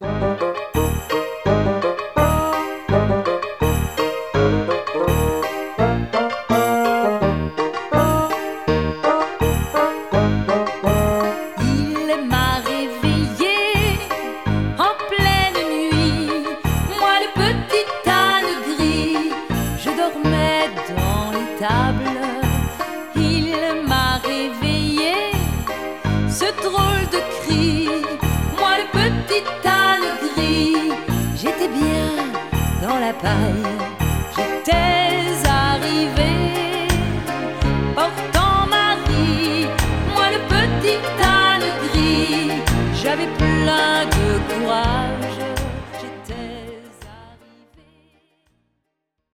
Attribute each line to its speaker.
Speaker 1: Il m'a réveillée en pleine nuit, moi le petit âne gris, je dormais dans l'étable. Il m'a réveillée, ce drôle de cri, moi le petit âne gris, j'étais bien dans la paille, j'étais arrivé portant Marie, moi le petit âne gris, j'avais plein de courage.